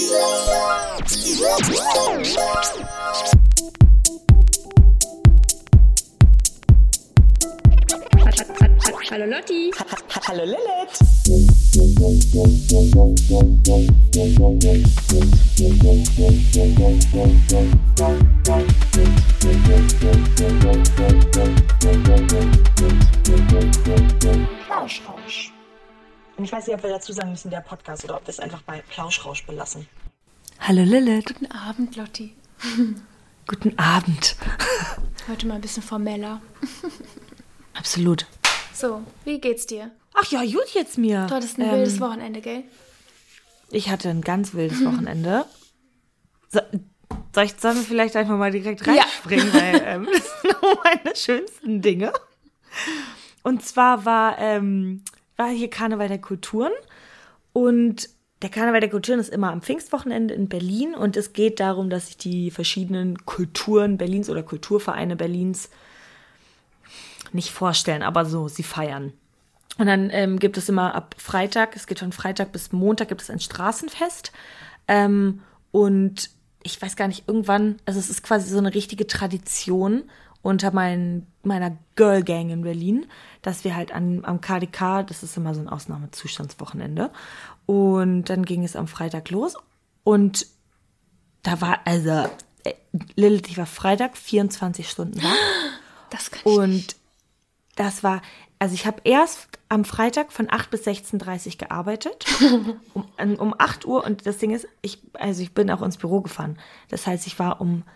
Hallo Lotti. Hallo Lilith. Plauschrausch. Und ich weiß nicht, ob wir dazu sagen müssen, der Podcast, oder ob wir es einfach bei Plauschrausch belassen. Hallo Lilith. Guten Abend, Lotti. Guten Abend. Heute mal ein bisschen formeller. Absolut. So, wie geht's dir? Ach ja, gut jetzt mir. Du hattest ein wildes Wochenende, gell? Ich hatte ein ganz wildes Wochenende. Sollen wir vielleicht einfach mal direkt reinspringen, weil das sind auch meine schönsten Dinge. Und zwar war hier Karneval der Kulturen und der Karneval der Kulturen ist immer am Pfingstwochenende in Berlin und es geht darum, dass sich die verschiedenen Kulturen Berlins oder Kulturvereine Berlins nicht vorstellen, aber so, sie feiern. Und dann gibt es immer ab Freitag, es geht von Freitag bis Montag, gibt es ein Straßenfest. Und ich weiß gar nicht, irgendwann, also es ist quasi so eine richtige Tradition unter meiner Girl Gang in Berlin, dass wir halt am KDK, das ist immer so ein Ausnahmezustandswochenende, und dann ging es am Freitag los und da war, Lilith, ich war Freitag 24 Stunden da. Das kann ich nicht. Das war, also ich habe erst am Freitag von 8 bis 16:30 Uhr gearbeitet, um 8 Uhr, und das Ding ist, ich bin auch ins Büro gefahren. Das heißt, ich war um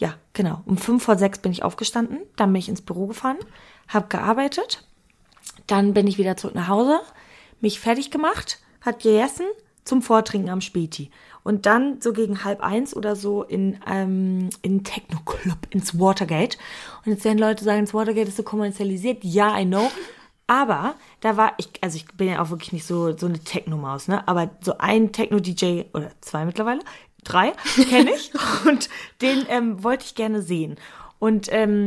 5:45 bin ich aufgestanden, dann bin ich ins Büro gefahren, habe gearbeitet, dann bin ich wieder zurück nach Hause, mich fertig gemacht, hat gegessen, zum Vortrinken am Späti. Und dann so gegen 12:30 oder so in Techno-Club, ins Watergate. Und jetzt werden Leute sagen, das Watergate ist so kommerzialisiert. Ja, I know. Aber da war ich bin ja auch wirklich nicht so eine Techno-Maus, ne? Aber so ein Techno-DJ, oder 2 mittlerweile, 3, kenne ich. Und den wollte ich gerne sehen. Und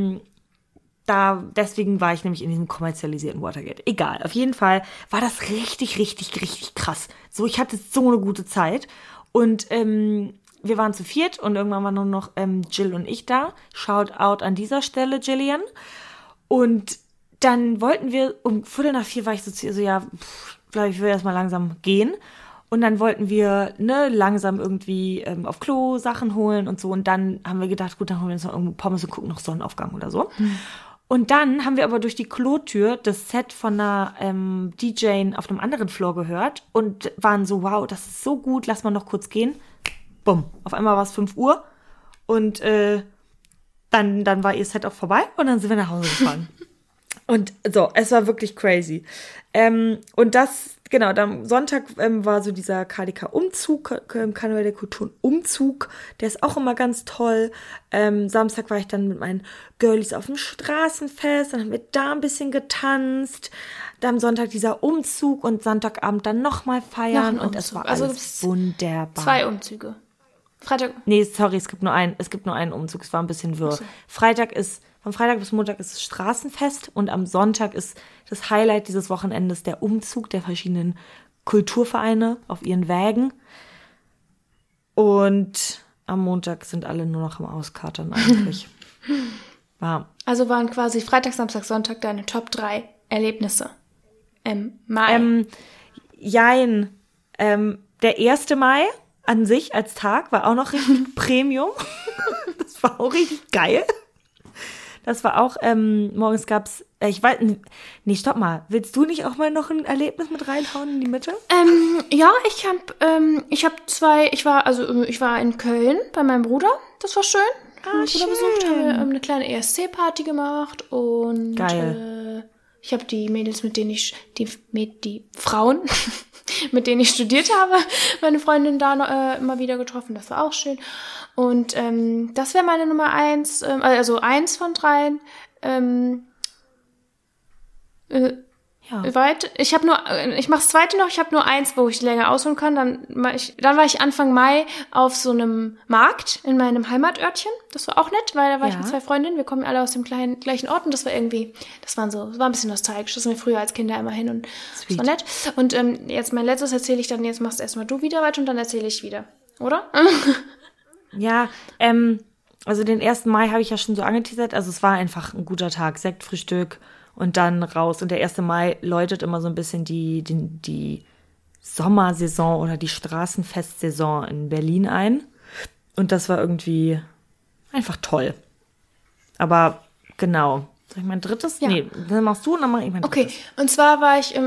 deswegen war ich nämlich in diesem kommerzialisierten Watergate. Egal, auf jeden Fall war das richtig, richtig, richtig krass. So, ich hatte so eine gute Zeit. Und wir waren zu viert und irgendwann waren nur noch Jill und ich da. Shout out an dieser Stelle, Jillian. Und dann wollten wir, um 3:45 war ich so glaube ich will erstmal langsam gehen. Und dann wollten wir langsam irgendwie auf Klo Sachen holen und so. Und dann haben wir gedacht, gut, dann holen wir uns noch irgendwo Pommes und gucken noch Sonnenaufgang oder so. Und dann haben wir aber durch die Klotür das Set von einer DJ auf einem anderen Floor gehört und waren so, wow, das ist so gut, lass mal noch kurz gehen. Bumm, auf einmal war es 5 Uhr und dann war ihr Set auch vorbei und dann sind wir nach Hause gefahren. Und so, es war wirklich crazy. Und das, genau, dann Sonntag war so dieser KDK-Umzug, Karneval der Kulturen-Umzug, der ist auch immer ganz toll. Samstag war ich dann mit meinen Girlies auf dem Straßenfest, dann haben wir da ein bisschen getanzt. Dann am Sonntag dieser Umzug und Sonntagabend dann nochmal feiern und es war alles wunderbar. 2 Umzüge. Freitag? Nee, sorry, es gibt nur einen Umzug, es war ein bisschen wirr. So. Von Freitag bis Montag ist es Straßenfest und am Sonntag ist das Highlight dieses Wochenendes der Umzug der verschiedenen Kulturvereine auf ihren Wägen. Und am Montag sind alle nur noch am Auskatern eigentlich. Wow. Also waren quasi Freitag, Samstag, Sonntag deine Top 3 Erlebnisse im Mai? Jein. Der 1. Mai an sich als Tag war auch noch richtig Premium. Das war auch richtig geil. Das war auch, morgens gab's, stopp mal, willst du nicht auch mal noch ein Erlebnis mit reinhauen in die Mitte? Ja, ich war in Köln bei meinem Bruder, das war schön. Meinen Bruder besucht, haben wir eine kleine ESC-Party gemacht und geil. Ich habe die Mädels, die Frauen, mit denen ich studiert habe, meine Freundin da immer wieder getroffen, das war auch schön. Und das wäre meine Nummer 1, also 1 von 3. Ich mach's zweite noch, ich habe nur 1, wo ich länger ausholen kann. Dann war ich Anfang Mai auf so einem Markt in meinem Heimatörtchen. Das war auch nett, weil da war ich mit 2 Freundinnen. Wir kommen alle aus dem gleichen Ort und das war ein bisschen nostalgisch. Das sind wir früher als Kinder immer hin und das war nett. Und jetzt mein letztes erzähle ich dann, jetzt machst erstmal du wieder weiter und dann erzähle ich wieder. oder? Ja, also den 1. Mai habe ich ja schon so angeteasert. Also es war einfach ein guter Tag. Sektfrühstück und dann raus. Und der 1. Mai läutet immer so ein bisschen die Sommersaison oder die Straßenfestsaison in Berlin ein. Und das war irgendwie einfach toll. Aber genau. Soll ich mein drittes? Ja. Nee, dann machst du und dann mach ich mein drittes. Okay, und zwar war ich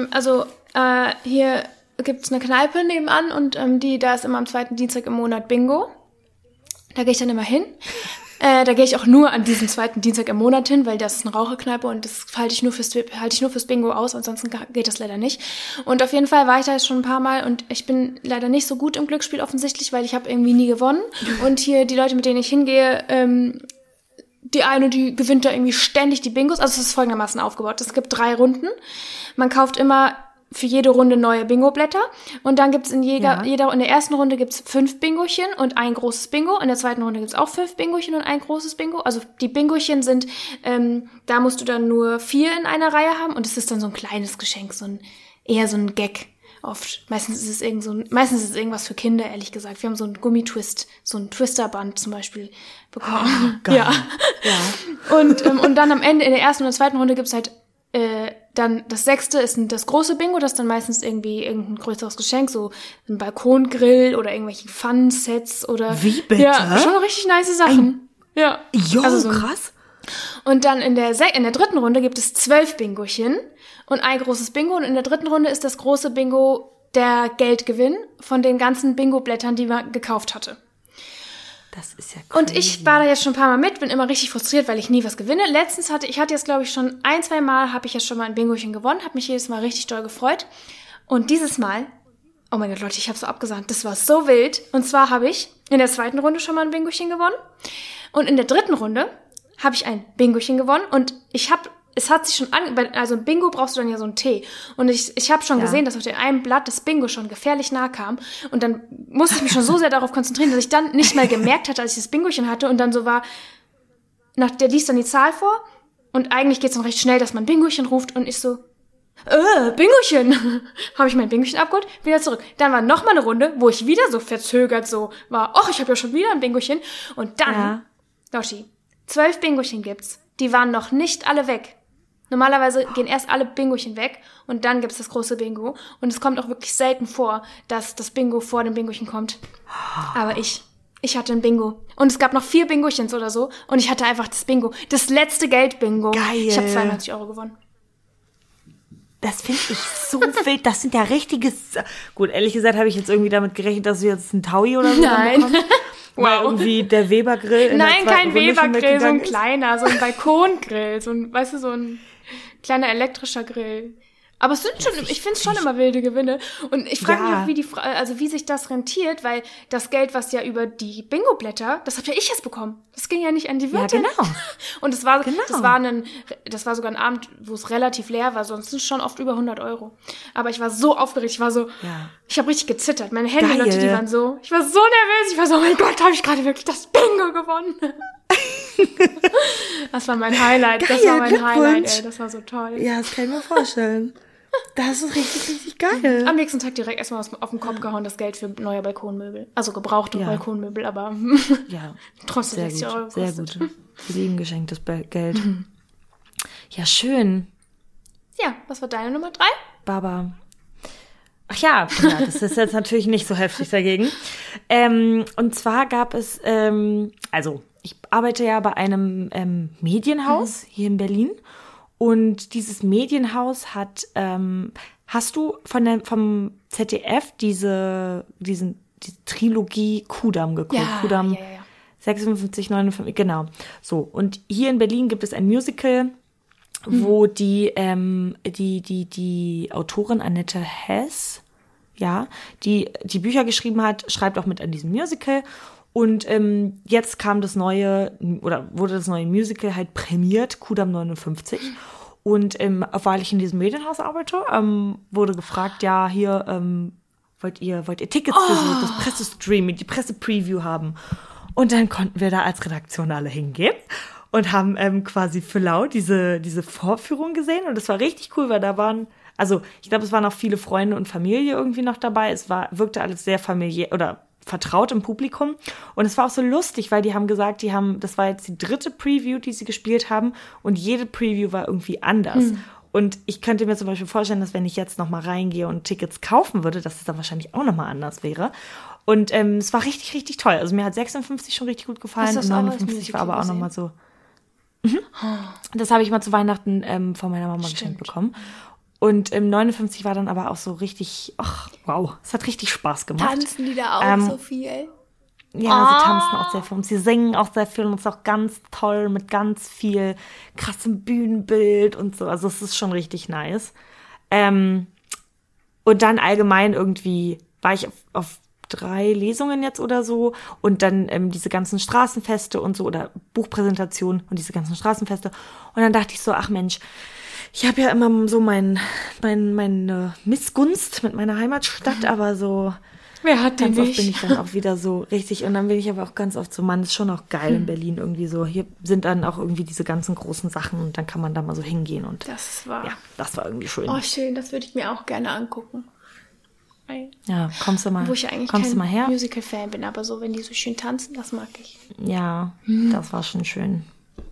hier gibt's eine Kneipe nebenan und da ist immer am 2. Dienstag im Monat Bingo. Da gehe ich dann immer hin. Da gehe ich auch nur an diesem 2. Dienstag im Monat hin, weil das ist eine Raucherkneipe und das halte ich nur fürs Bingo aus, ansonsten geht das leider nicht. Und auf jeden Fall war ich da jetzt schon ein paar Mal und ich bin leider nicht so gut im Glücksspiel offensichtlich, weil ich habe irgendwie nie gewonnen. Und hier die Leute, mit denen ich hingehe, die eine, die gewinnt da irgendwie ständig die Bingos. Also es ist folgendermaßen aufgebaut. Es gibt 3 Runden. Man kauft immer für jede Runde neue Bingo-Blätter. Und dann gibt's in in der ersten Runde gibt's 5 Bingochen und ein großes Bingo. In der zweiten Runde gibt's auch 5 Bingochen und ein großes Bingo. Also die Bingochen sind, da musst du dann nur 4 in einer Reihe haben und es ist dann so ein kleines Geschenk, eher so ein Gag. Oft. Meistens ist es irgendwas für Kinder, ehrlich gesagt. Wir haben so einen Gummitwist, so ein Twisterband zum Beispiel bekommen. Geil. Ja. Und dann am Ende in der ersten und der zweiten Runde gibt's halt dann das 6. ist das große Bingo, das ist dann meistens irgendwie irgendein größeres Geschenk, so ein Balkongrill oder irgendwelche Fun-Sets oder... Wie bitte? Ja, schon richtig nice Sachen. Ja. Jo, also krass. Und dann in der 3. Runde gibt es 12 Bingochen und ein großes Bingo. Und in der 3. Runde ist das große Bingo der Geldgewinn von den ganzen Bingo-Blättern, die man gekauft hatte. Das ist ja crazy. Und ich war da jetzt schon ein paar Mal mit, bin immer richtig frustriert, weil ich nie was gewinne. Letztens hatte ich jetzt, glaube ich, schon 1-2 Mal habe ich jetzt schon mal ein Bingochen gewonnen, habe mich jedes Mal richtig doll gefreut. Und dieses Mal, oh mein Gott, Leute, ich habe so abgesahnt, das war so wild. Und zwar habe ich in der 2. Runde schon mal ein Bingochen gewonnen. Und in der 3. Runde habe ich ein Bingochen gewonnen und es hat sich schon also ein Bingo brauchst du dann ja so einen T. Und ich habe schon gesehen, dass auf dem einen Blatt das Bingo schon gefährlich nah kam. Und dann musste ich mich schon so sehr darauf konzentrieren, dass ich dann nicht mal gemerkt hatte, als ich das Bingochen hatte. Und dann so war, der liest dann die Zahl vor. Und eigentlich geht's dann recht schnell, dass man Bingochen ruft. Und ich so, Bingochen. Habe ich mein Bingochen abgeholt, wieder zurück. Dann war noch mal eine Runde, wo ich wieder so verzögert so war, ich habe ja schon wieder ein Bingochen. Und dann, Lotti, 12 Bingochen gibt's. Die waren noch nicht alle weg. Normalerweise gehen erst alle Bingochen weg und dann gibt's das große Bingo. Und es kommt auch wirklich selten vor, dass das Bingo vor dem Bingochen kommt. Aber ich hatte ein Bingo. Und es gab noch 4 Bingochens oder so. Und ich hatte einfach das Bingo. Das letzte Geld-Bingo. Geil. Ich habe 92 € gewonnen. Das finde ich so wild. Das sind ja richtiges... Gut, ehrlich gesagt habe ich jetzt irgendwie damit gerechnet, dass du jetzt einen Taui oder so bekommst. Weil irgendwie der Weber-Grill Nein, kein Weber-Grill, so ein kleiner, so ein Balkongrill, so ein kleiner elektrischer Grill. Aber es sind schon, ich finde es schon immer wilde Gewinne. Und ich frage mich auch, wie sich das rentiert, weil das Geld, was ja über die Bingo-Blätter, das habe ja ich jetzt bekommen. Das ging ja nicht an die Wirtin. Ja, genau. Und das war sogar ein Abend, wo es relativ leer war, sonst sind es schon oft über 100 €. Aber ich war so aufgeregt, ich habe richtig gezittert. Meine Hände, Leute, die waren so, ich war so nervös, ich war so, oh mein Gott, habe ich gerade wirklich das Bingo gewonnen. Das war mein Highlight, Geil, das war mein Highlight, ey, das war so toll. Ja, das kann ich mir vorstellen. Das ist richtig, richtig geil. Am nächsten Tag direkt erstmal auf den Kopf gehauen, das Geld für neue Balkonmöbel. Also gebrauchte Balkonmöbel, aber trotzdem 60 € gekostet. Sehr gut. Für lieben geschenktes Geld. Ja, schön. Ja, was war deine Nummer 3? Baba. Ach ja, das ist jetzt natürlich nicht so heftig dagegen. Und zwar gab es, ich arbeite ja bei einem Medienhaus hier in Berlin. Und dieses Medienhaus hat, hast du vom ZDF diese Trilogie Kudamm geguckt? Ja, Kudamm ja. 56, 59, genau. So, und hier in Berlin gibt es ein Musical, wo die Autorin Annette Hess, die Bücher geschrieben hat, schreibt auch mit an diesem Musical. Und jetzt wurde das neue Musical halt prämiert, Kudamm 59. Und weil ich in diesem Medienhaus arbeite, wurde gefragt, wollt ihr Tickets für so das Pressestreaming, die Pressepreview haben? Und dann konnten wir da als Redaktion alle hingehen und haben quasi für laut diese Vorführung gesehen. Und das war richtig cool, weil da waren, also ich glaube, es waren auch viele Freunde und Familie irgendwie noch dabei. Wirkte alles sehr familiär oder vertraut im Publikum. Und es war auch so lustig, weil die haben gesagt, das war jetzt die 3. Preview, die sie gespielt haben und jede Preview war irgendwie anders. Und ich könnte mir zum Beispiel vorstellen, dass wenn ich jetzt noch mal reingehe und Tickets kaufen würde, dass es dann wahrscheinlich auch noch mal anders wäre. Und es war richtig, richtig toll. Also mir hat 56 schon richtig gut gefallen und 59 war aber auch noch mal so. Das habe ich mal zu Weihnachten von meiner Mama geschenkt bekommen. Und 59 war dann aber auch so richtig, wow, es hat richtig Spaß gemacht. Tanzen die da auch so viel? Ja, sie tanzen auch sehr viel und sie singen auch sehr viel und es ist auch ganz toll mit ganz viel krassem Bühnenbild und so. Also es ist schon richtig nice. Und dann allgemein irgendwie war ich auf 3 Lesungen jetzt oder so und dann diese ganzen Straßenfeste und so oder Buchpräsentationen und diese ganzen Straßenfeste. Und dann dachte ich so, ach Mensch, ich habe ja immer so meine Missgunst mit meiner Heimatstadt, aber so wer hat die ganz oft nicht? bin ich dann auch wieder so richtig und dann bin ich aber auch ganz oft so, Mann, ist schon auch geil in Berlin irgendwie so. Hier sind dann auch irgendwie diese ganzen großen Sachen und dann kann man da mal so hingehen und Das war irgendwie schön. Oh, schön, das würde ich mir auch gerne angucken. Ja, kommst du mal Wo ich eigentlich kommst du mal her? kein Musical-Fan bin, aber so, wenn die so schön tanzen, das mag ich. Ja, das war schon schön.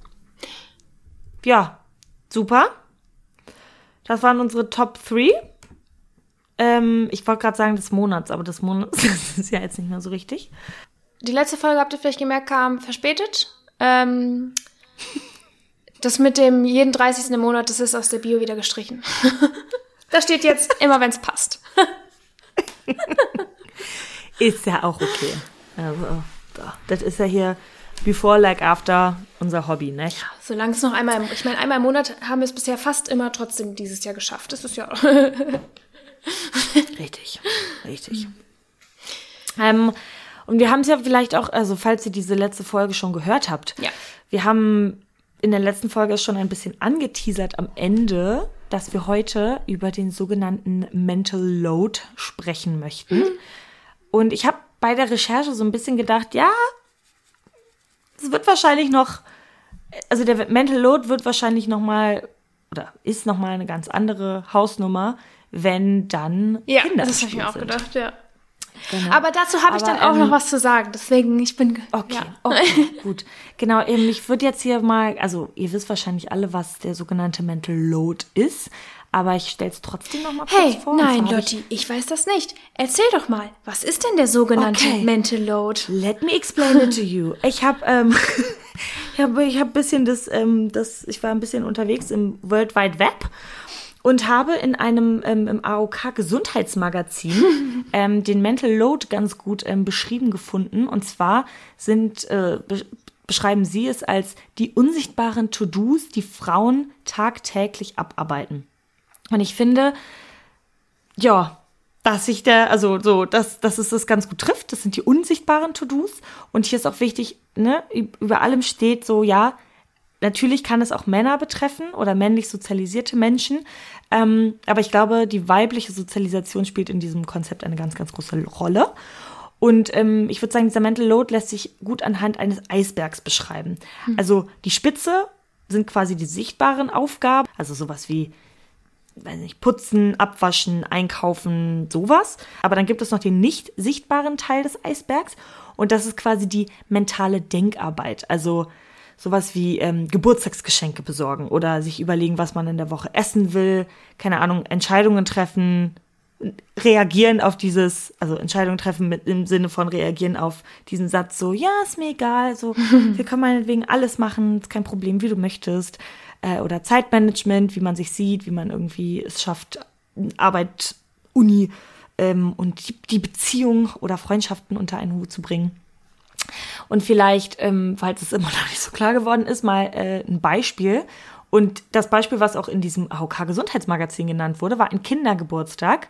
Ja, super. Das waren unsere Top 3. Ich wollte gerade sagen des Monats, aber des Monats ist ja jetzt nicht mehr so richtig. Die letzte Folge, habt ihr vielleicht gemerkt, kam verspätet. Das mit dem jeden 30. im Monat, das ist aus der Bio wieder gestrichen. Da steht jetzt immer, wenn es passt. Ist ja auch okay. Also, das ist ja hier before, like, after unser Hobby, ne? Solange es noch einmal im Monat haben wir es bisher fast immer trotzdem dieses Jahr geschafft. Das ist ja Richtig. Und wir haben es ja vielleicht auch, also falls ihr diese letzte Folge schon gehört habt, ja. Wir haben in der letzten Folge schon ein bisschen angeteasert am Ende, dass wir heute über den sogenannten Mental Load sprechen möchten. Und ich habe bei der Recherche so ein bisschen gedacht, ja, es wird wahrscheinlich noch, also der Mental Load wird wahrscheinlich nochmal, oder ist nochmal eine ganz andere Hausnummer, wenn dann Kinder das habe ich mir auch gedacht, ja. Genau. Aber dazu habe ich dann auch noch was zu sagen, deswegen, ich bin... Okay, okay, gut. Genau, ich würde jetzt hier mal, also ihr wisst wahrscheinlich alle, was der sogenannte Mental Load ist, aber ich stelle es trotzdem noch mal kurz vor. Nein, Lotti, ich weiß das nicht. Erzähl doch mal, was ist denn der sogenannte Mental Load? Let me explain it to you. Ich habe ich ein bisschen ich war ein bisschen unterwegs im World Wide Web und habe in einem im AOK Gesundheitsmagazin den Mental Load ganz gut beschrieben gefunden. Und zwar beschreiben sie es als die unsichtbaren To-Dos, die Frauen tagtäglich abarbeiten. Und ich finde, ja, dass es das ganz gut trifft. Das sind die unsichtbaren To-Dos. Und hier ist auch wichtig, ne, über allem steht so, ja, natürlich kann es auch Männer betreffen oder männlich sozialisierte Menschen. Aber ich glaube, die weibliche Sozialisation spielt in diesem Konzept eine ganz, ganz große Rolle. Und ich würde sagen, dieser Mental Load lässt sich gut anhand eines Eisbergs beschreiben. Also die Spitze sind quasi die sichtbaren Aufgaben, also sowas wie, weiß nicht, putzen, abwaschen, einkaufen, sowas. Aber dann gibt es noch den nicht sichtbaren Teil des Eisbergs und das ist quasi die mentale Denkarbeit. Also sowas wie Geburtstagsgeschenke besorgen oder sich überlegen, was man in der Woche essen will, keine Ahnung, Entscheidungen treffen, reagieren auf Entscheidungen treffen im Sinne von reagieren auf diesen Satz so, ja, ist mir egal, so, wir können meinetwegen alles machen, ist kein Problem, wie du möchtest. Oder Zeitmanagement, wie man sich sieht, wie man irgendwie es schafft, Arbeit, Uni und die Beziehung oder Freundschaften unter einen Hut zu bringen. Und vielleicht, falls es immer noch nicht so klar geworden ist, mal ein Beispiel. Und das Beispiel, was auch in diesem AOK-Gesundheitsmagazin genannt wurde, war ein Kindergeburtstag,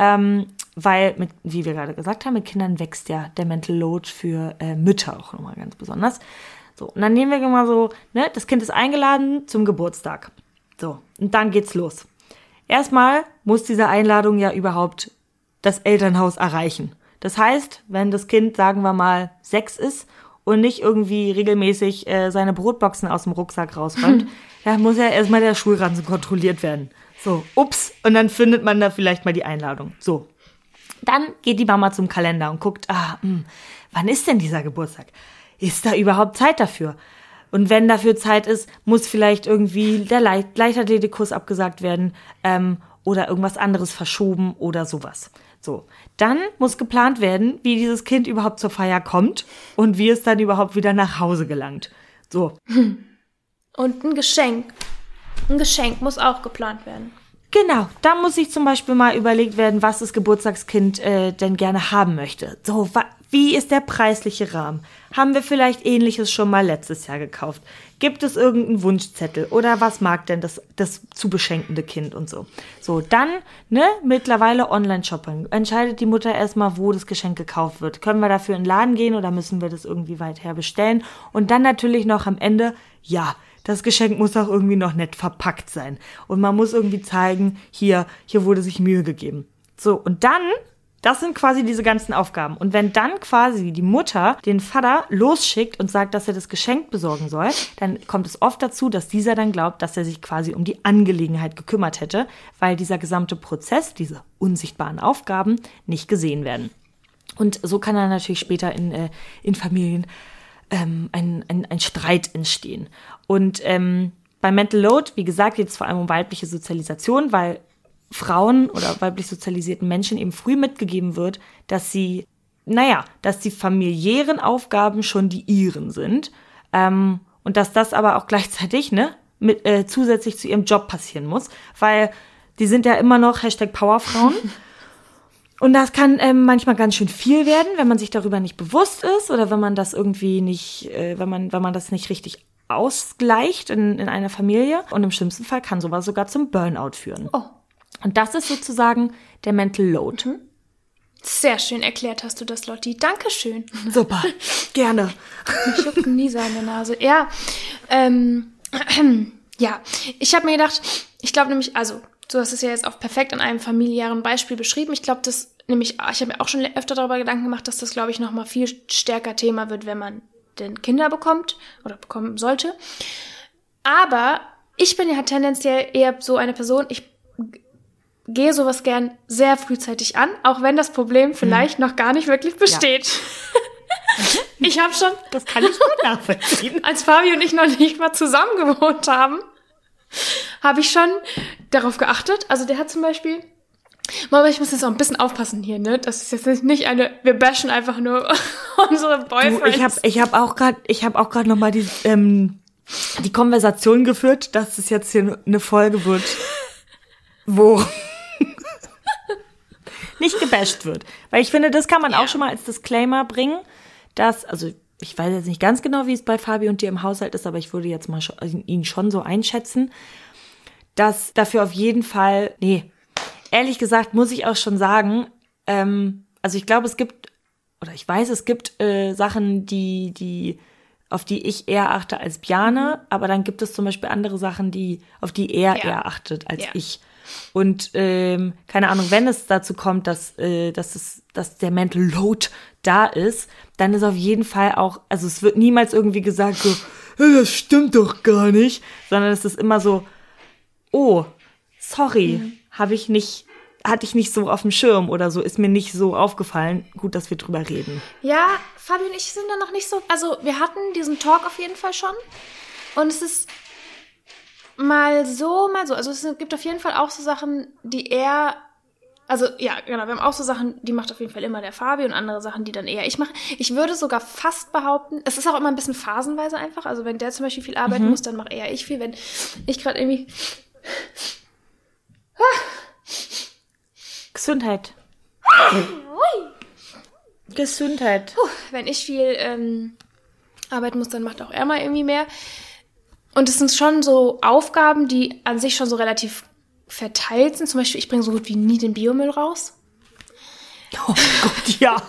weil, wie wir gerade gesagt haben, mit Kindern wächst ja der Mental Load für Mütter auch nochmal ganz besonders. So, und dann nehmen wir mal so, ne, das Kind ist eingeladen zum Geburtstag. So, und dann geht's los. Erstmal muss diese Einladung ja überhaupt das Elternhaus erreichen. Das heißt, wenn das Kind, sagen wir mal, 6 ist und nicht irgendwie regelmäßig seine Brotboxen aus dem Rucksack rausräumt, dann muss ja erstmal der Schulranzen kontrolliert werden. So, ups, und dann findet man da vielleicht mal die Einladung. So, Dann geht die Mama zum Kalender und guckt, wann ist denn dieser Geburtstag? Ist da überhaupt Zeit dafür? Und wenn dafür Zeit ist, muss vielleicht irgendwie der Leichtathletikkurs abgesagt werden oder irgendwas anderes verschoben oder sowas. So, dann muss geplant werden, wie dieses Kind überhaupt zur Feier kommt und wie es dann überhaupt wieder nach Hause gelangt. So. Und ein Geschenk. Ein Geschenk muss auch geplant werden. Genau, da muss sich zum Beispiel mal überlegt werden, was das Geburtstagskind denn gerne haben möchte. So, wie ist der preisliche Rahmen? Haben wir vielleicht Ähnliches schon mal letztes Jahr gekauft? Gibt es irgendeinen Wunschzettel? Oder was mag denn das zu beschenkende Kind und so? So, dann, mittlerweile Online-Shopping. Entscheidet die Mutter erstmal, wo das Geschenk gekauft wird. Können wir dafür in den Laden gehen oder müssen wir das irgendwie weit her bestellen? Und dann natürlich noch am Ende, das Geschenk muss auch irgendwie noch nett verpackt sein. Und man muss irgendwie zeigen, hier wurde sich Mühe gegeben. So, und dann, das sind quasi diese ganzen Aufgaben. Und wenn dann quasi die Mutter den Vater losschickt und sagt, dass er das Geschenk besorgen soll, dann kommt es oft dazu, dass dieser dann glaubt, dass er sich quasi um die Angelegenheit gekümmert hätte, weil dieser gesamte Prozess, diese unsichtbaren Aufgaben, nicht gesehen werden. Und so kann dann natürlich später in Familien ein Streit entstehen. Und bei Mental Load, wie gesagt, geht es vor allem um weibliche Sozialisation, weil Frauen oder weiblich sozialisierten Menschen eben früh mitgegeben wird, dass die familiären Aufgaben schon die ihren sind. Und dass das aber auch gleichzeitig zusätzlich zu ihrem Job passieren muss, weil die sind ja immer noch #Powerfrauen. Und das kann manchmal ganz schön viel werden, wenn man sich darüber nicht bewusst ist oder wenn man das irgendwie nicht, wenn man das nicht richtig ausgleicht in einer Familie. Und im schlimmsten Fall kann sowas sogar zum Burnout führen. Oh. Und das ist sozusagen der Mental Load. Sehr schön erklärt hast du das, Lotti. Dankeschön. Super, gerne. Ich juckt nie so an der Nase. Ja, ich habe mir gedacht, ich glaube nämlich, also du hast es ja jetzt auch perfekt an einem familiären Beispiel beschrieben. Ich glaube, ich habe mir auch schon öfter darüber Gedanken gemacht, dass das, glaube ich, nochmal viel stärker Thema wird, wenn man denn Kinder bekommt oder bekommen sollte. Aber ich bin ja tendenziell eher so eine Person, ich gehe sowas gern sehr frühzeitig an, auch wenn das Problem vielleicht noch gar nicht wirklich besteht. Ja. Ich habe schon... Das kann ich gut nachvollziehen. Als Fabi und ich noch nicht mal zusammen gewohnt haben, habe ich schon darauf geachtet. Also der hat zum Beispiel... Mama, ich muss jetzt auch ein bisschen aufpassen hier, ne? Das ist jetzt nicht wir bashen einfach nur unsere Boyfriends. Ich habe auch gerade noch mal die Konversation geführt, dass es jetzt hier eine Folge wird, wo nicht gebasht wird. Weil ich finde, das kann man auch schon mal als Disclaimer bringen, dass, also ich weiß jetzt nicht ganz genau, wie es bei Fabi und dir im Haushalt ist, aber ich würde jetzt mal ihn schon so einschätzen, dass dafür auf jeden Fall, ehrlich gesagt muss ich auch schon sagen, also ich glaube, es gibt Sachen, auf die ich eher achte als Bjane, aber dann gibt es zum Beispiel andere Sachen, auf die er eher achtet als ich. Und keine Ahnung, wenn es dazu kommt, dass der Mental Load da ist, dann ist auf jeden Fall auch, also es wird niemals irgendwie gesagt so, das stimmt doch gar nicht, sondern es ist immer so, oh, sorry, hatte ich nicht so auf dem Schirm oder so, ist mir nicht so aufgefallen. Gut, dass wir drüber reden. Ja, Fabi und ich sind da noch nicht so, also wir hatten diesen Talk auf jeden Fall schon und es ist mal so. Also es gibt auf jeden Fall auch so Sachen, die er, also ja, genau, wir haben auch so Sachen, die macht auf jeden Fall immer der Fabi und andere Sachen, die dann eher ich mache. Ich würde sogar fast behaupten, es ist auch immer ein bisschen phasenweise einfach, also wenn der zum Beispiel viel arbeiten muss, dann mache eher ich viel, wenn ich gerade irgendwie Gesundheit. Gesundheit. Wenn ich viel arbeiten muss, dann macht auch er mal irgendwie mehr. Und es sind schon so Aufgaben, die an sich schon so relativ verteilt sind. Zum Beispiel, ich bringe so gut wie nie den Biomüll raus. Oh Gott, ja.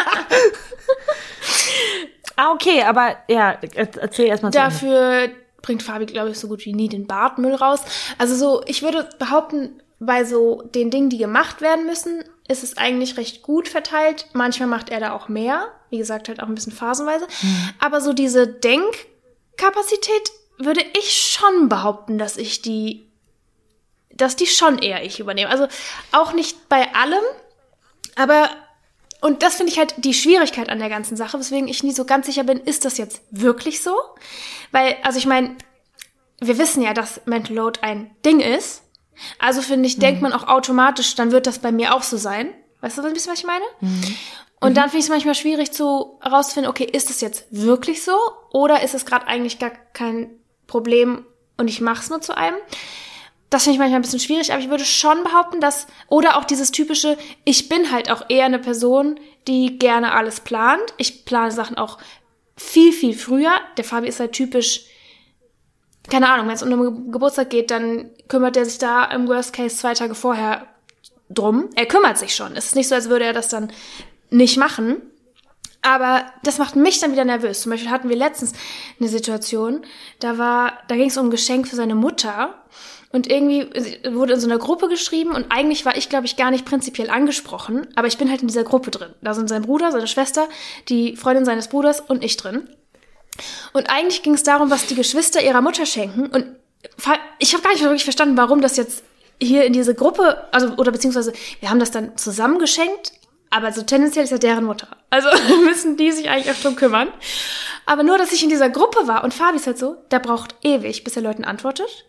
Okay, aber ja, erzähl erstmal. Dafür bringt Fabi, glaube ich, so gut wie nie den Badmüll raus. Also so, ich würde behaupten, bei so den Dingen, die gemacht werden müssen, ist es eigentlich recht gut verteilt. Manchmal macht er da auch mehr. Wie gesagt, halt auch ein bisschen phasenweise. Aber so diese Denkkapazität würde ich schon behaupten, dass die schon eher ich übernehme. Also auch nicht bei allem, Aber, und das finde ich halt die Schwierigkeit an der ganzen Sache, weswegen ich nie so ganz sicher bin, ist das jetzt wirklich so? Weil, also ich meine, wir wissen ja, dass Mental Load ein Ding ist. Also finde ich, denkt man auch automatisch, dann wird das bei mir auch so sein. Weißt du ein bisschen, was ich meine? Und dann finde ich es manchmal schwierig herauszufinden, okay, ist das jetzt wirklich so? Oder ist es gerade eigentlich gar kein Problem und ich mache es nur zu einem? Das finde ich manchmal ein bisschen schwierig, aber ich würde schon behaupten, dass, oder auch dieses typische, ich bin halt auch eher eine Person, die gerne alles plant. Ich plane Sachen auch viel, viel früher. Der Fabi ist halt typisch, keine Ahnung, wenn es um einen Geburtstag geht, dann kümmert er sich da im Worst Case 2 Tage vorher drum. Er kümmert sich schon. Es ist nicht so, als würde er das dann nicht machen. Aber das macht mich dann wieder nervös. Zum Beispiel hatten wir letztens eine Situation, da ging es um ein Geschenk für seine Mutter. Und irgendwie wurde in so einer Gruppe geschrieben und eigentlich war ich, glaube ich, gar nicht prinzipiell angesprochen, aber ich bin halt in dieser Gruppe drin. Da sind sein Bruder, seine Schwester, die Freundin seines Bruders und ich drin. Und eigentlich ging es darum, was die Geschwister ihrer Mutter schenken. Und ich habe gar nicht wirklich verstanden, warum das jetzt hier in diese Gruppe, also oder beziehungsweise wir haben das dann zusammen geschenkt, aber so tendenziell ist ja deren Mutter. Also müssen die sich eigentlich auch drum kümmern. Aber nur, dass ich in dieser Gruppe war und Fabi ist halt so, der braucht ewig, bis er Leuten antwortet.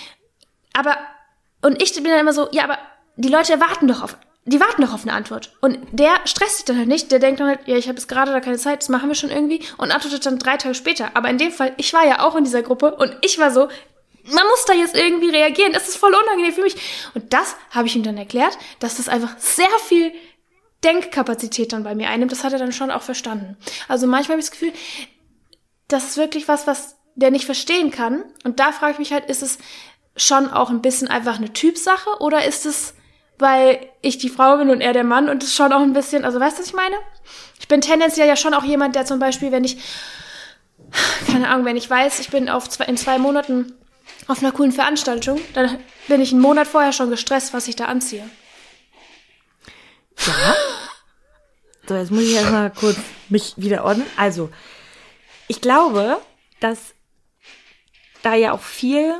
Und ich bin dann immer so, ja, aber die Leute warten doch auf eine Antwort. Und der stresst sich dann halt nicht, der denkt dann halt, ja, ich habe jetzt gerade da keine Zeit, das machen wir schon irgendwie und antwortet dann 3 Tage später. Aber in dem Fall, ich war ja auch in dieser Gruppe und ich war so, man muss da jetzt irgendwie reagieren, das ist voll unangenehm für mich. Und das habe ich ihm dann erklärt, dass das einfach sehr viel Denkkapazität dann bei mir einnimmt, das hat er dann schon auch verstanden. Also manchmal habe ich das Gefühl, das ist wirklich was der nicht verstehen kann. Und da frage ich mich halt, ist es schon auch ein bisschen einfach eine Typsache oder ist es, weil ich die Frau bin und er der Mann und es schon auch ein bisschen, also weißt du, was ich meine? Ich bin tendenziell ja schon auch jemand, der zum Beispiel, wenn ich weiß, ich bin in 2 Monaten auf einer coolen Veranstaltung, dann bin ich einen Monat vorher schon gestresst, was ich da anziehe. Ja. So, jetzt muss ich erstmal kurz mich wieder ordnen. Also, ich glaube, dass da ja auch viel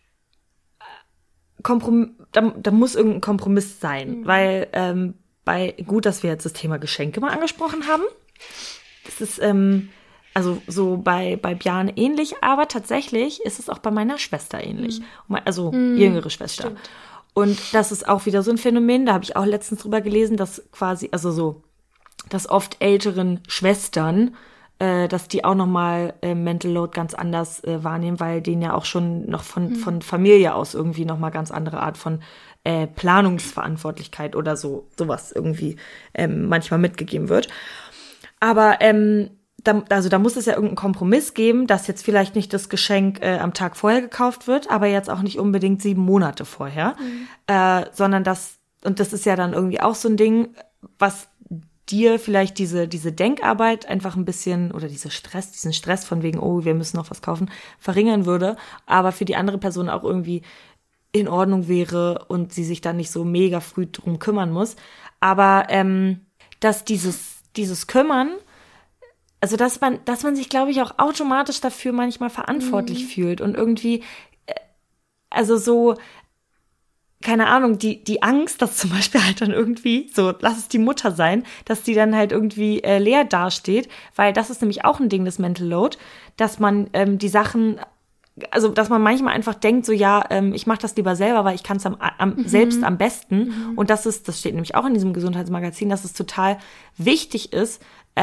da muss irgendein Kompromiss sein, weil gut, dass wir jetzt das Thema Geschenke mal angesprochen haben. Das ist also so bei Bjarne ähnlich, aber tatsächlich ist es auch bei meiner Schwester ähnlich. Also jüngere Schwester. Stimmt. Und das ist auch wieder so ein Phänomen, da habe ich auch letztens drüber gelesen, dass quasi, also so, dass oft älteren Schwestern, dass die auch nochmal Mental Load ganz anders wahrnehmen, weil denen ja auch schon noch von Familie aus irgendwie nochmal ganz andere Art von Planungsverantwortlichkeit oder sowas irgendwie manchmal mitgegeben wird. Aber da muss es ja irgendeinen Kompromiss geben, dass jetzt vielleicht nicht das Geschenk am Tag vorher gekauft wird, aber jetzt auch nicht unbedingt 7 Monate vorher, sondern das ist ja dann irgendwie auch so ein Ding, was dir vielleicht diese Denkarbeit einfach ein bisschen oder diesen Stress von wegen, oh, wir müssen noch was kaufen, verringern würde, aber für die andere Person auch irgendwie in Ordnung wäre und sie sich dann nicht so mega früh drum kümmern muss. Aber dass dieses Kümmern, also dass man sich, glaube ich, auch automatisch dafür manchmal verantwortlich fühlt und irgendwie, also so, keine Ahnung, die Angst, dass zum Beispiel halt dann irgendwie, so, lass es die Mutter sein, dass die dann halt irgendwie leer dasteht, weil das ist nämlich auch ein Ding des Mental Load, dass man die Sachen, also dass man manchmal einfach denkt, so ja, ich mache das lieber selber, weil ich kann es selbst am besten. Und das steht nämlich auch in diesem Gesundheitsmagazin, dass es total wichtig ist,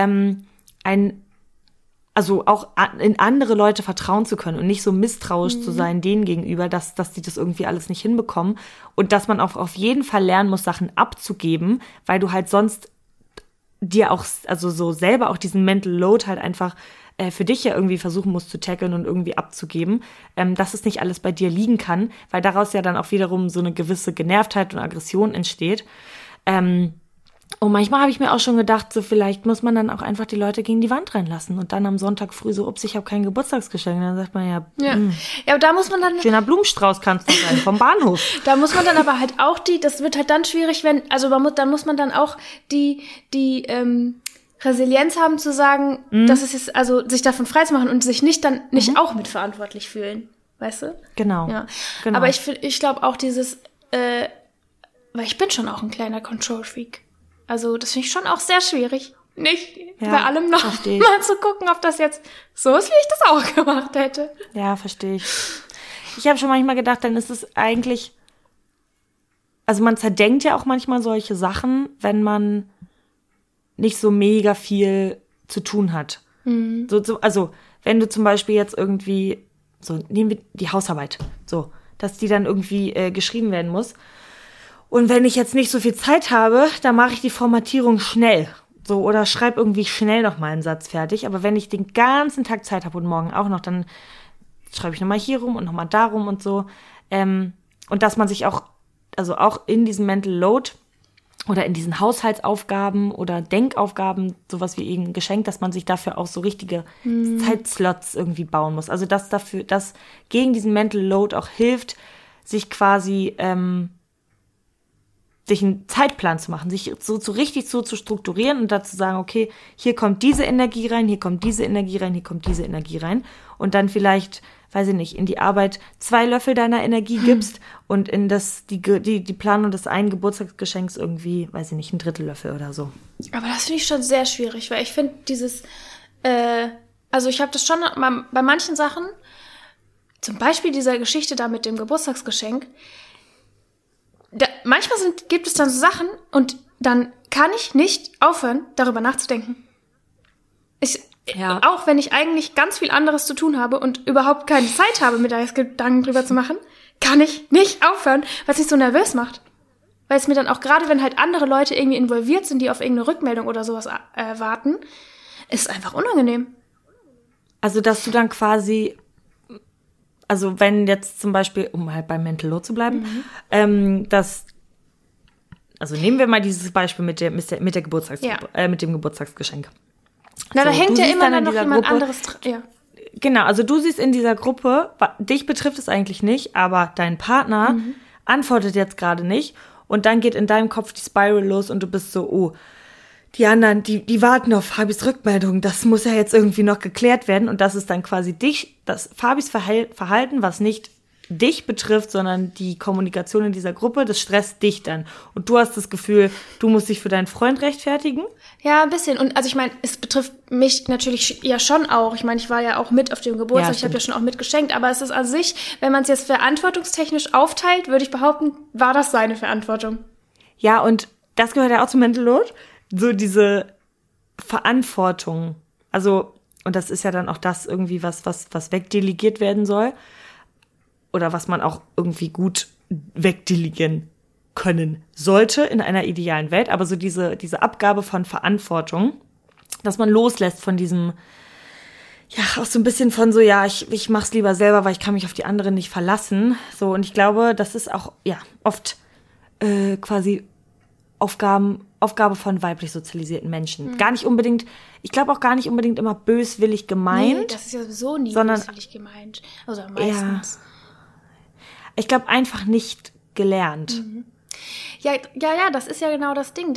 also auch in andere Leute vertrauen zu können und nicht so misstrauisch zu sein denen gegenüber, dass die das irgendwie alles nicht hinbekommen und dass man auch auf jeden Fall lernen muss, Sachen abzugeben, weil du halt sonst dir auch, also so selber auch diesen Mental Load halt einfach für dich ja irgendwie versuchen musst zu tackeln und irgendwie abzugeben, dass es nicht alles bei dir liegen kann, weil daraus ja dann auch wiederum so eine gewisse Genervtheit und Aggression entsteht. Und manchmal habe ich mir auch schon gedacht, so vielleicht muss man dann auch einfach die Leute gegen die Wand reinlassen und dann am Sonntag früh so, ups, ich habe kein Geburtstagsgeschenk. Dann sagt man ja, ja, aber da muss man dann... Schöner Blumenstrauß kannst du sein, vom Bahnhof. Da muss man dann aber halt auch das wird halt dann schwierig, dann muss man dann auch die Resilienz haben zu sagen, dass es jetzt, also sich davon frei zu machen und sich nicht auch mitverantwortlich fühlen. Weißt du? Genau. Ja. Genau. Aber ich glaube auch weil ich bin schon auch ein kleiner Control-Freak. Also das finde ich schon auch sehr schwierig. Nicht Ja, bei allem noch versteh ich. mal zu gucken, ob das jetzt so ist, wie ich das auch gemacht hätte. Ja, verstehe ich. Ich habe schon manchmal gedacht, dann ist es eigentlich, also man zerdenkt ja auch manchmal solche Sachen, wenn man nicht so mega viel zu tun hat. Also wenn du zum Beispiel jetzt irgendwie, so nehmen wir die Hausarbeit, so, dass die dann irgendwie geschrieben werden muss. Und wenn ich jetzt nicht so viel Zeit habe, dann mache ich die Formatierung schnell. So, oder schreibe irgendwie schnell noch mal einen Satz fertig. Aber wenn ich den ganzen Tag Zeit habe und morgen auch noch, dann schreibe ich nochmal hier rum und nochmal darum und so. Und dass man sich auch, also auch in diesem Mental Load oder in diesen Haushaltsaufgaben oder Denkaufgaben, sowas wie eben Geschenk, dass man sich dafür auch so richtige Zeitslots irgendwie bauen muss. Also dass gegen diesen Mental Load auch hilft, sich quasi sich einen Zeitplan zu machen, sich so richtig so zu strukturieren und dazu sagen, okay, hier kommt diese Energie rein, hier kommt diese Energie rein, hier kommt diese Energie rein und dann vielleicht, weiß ich nicht, in die Arbeit 2 Löffel deiner Energie gibst und in die Planung des einen Geburtstagsgeschenks irgendwie, weiß ich nicht, 1/3 Löffel oder so. Aber das finde ich schon sehr schwierig, weil ich finde dieses, also ich habe das schon bei manchen Sachen, zum Beispiel dieser Geschichte da mit dem Geburtstagsgeschenk, manchmal gibt es dann so Sachen und dann kann ich nicht aufhören, darüber nachzudenken. Auch wenn ich eigentlich ganz viel anderes zu tun habe und überhaupt keine Zeit habe, mir da jetzt Gedanken drüber zu machen, kann ich nicht aufhören, was mich so nervös macht. Weil es mir dann auch, gerade wenn halt andere Leute irgendwie involviert sind, die auf irgendeine Rückmeldung oder sowas warten, ist einfach unangenehm. Also, dass du dann quasi, also wenn jetzt zum Beispiel, um halt beim Mental Load zu bleiben, also nehmen wir mal dieses Beispiel mit der Geburtstagsgruppe, mit dem Geburtstagsgeschenk. Na, so, da hängt ja immer dann noch jemand Gruppe, anderes dran. Ja. Genau, also du siehst in dieser Gruppe, dich betrifft es eigentlich nicht, aber dein Partner antwortet jetzt gerade nicht und dann geht in deinem Kopf die Spiral los und du bist so, oh, die anderen, die warten auf Fabis Rückmeldung, das muss ja jetzt irgendwie noch geklärt werden und das ist dann quasi das Fabis Verhalten, was nicht dich betrifft, sondern die Kommunikation in dieser Gruppe, das stresst dich dann. Und du hast das Gefühl, du musst dich für deinen Freund rechtfertigen? Ja, ein bisschen. Und also ich meine, es betrifft mich natürlich ja schon auch. Ich meine, ich war ja auch mit auf dem Geburtstag, ich habe ja schon auch mitgeschenkt, aber es ist an sich, wenn man es jetzt verantwortungstechnisch aufteilt, würde ich behaupten, war das seine Verantwortung. Ja, und das gehört ja auch zum Mental Load, so diese Verantwortung. Also, und das ist ja dann auch das irgendwie, was wegdelegiert werden soll. Oder was man auch irgendwie gut wegdelegieren können sollte in einer idealen Welt. Aber so diese Abgabe von Verantwortung, dass man loslässt von diesem, ja, auch so ein bisschen von so, ja, ich mach's lieber selber, weil ich kann mich auf die anderen nicht verlassen. So, und ich glaube, das ist auch, ja, oft quasi Aufgabe von weiblich sozialisierten Menschen. Gar nicht unbedingt, ich glaube auch gar nicht unbedingt immer böswillig gemeint. Nee, das ist ja sowieso nie sondern, böswillig gemeint. Also meistens. Ja, ich glaube einfach nicht gelernt. Ja, das ist ja genau das Ding.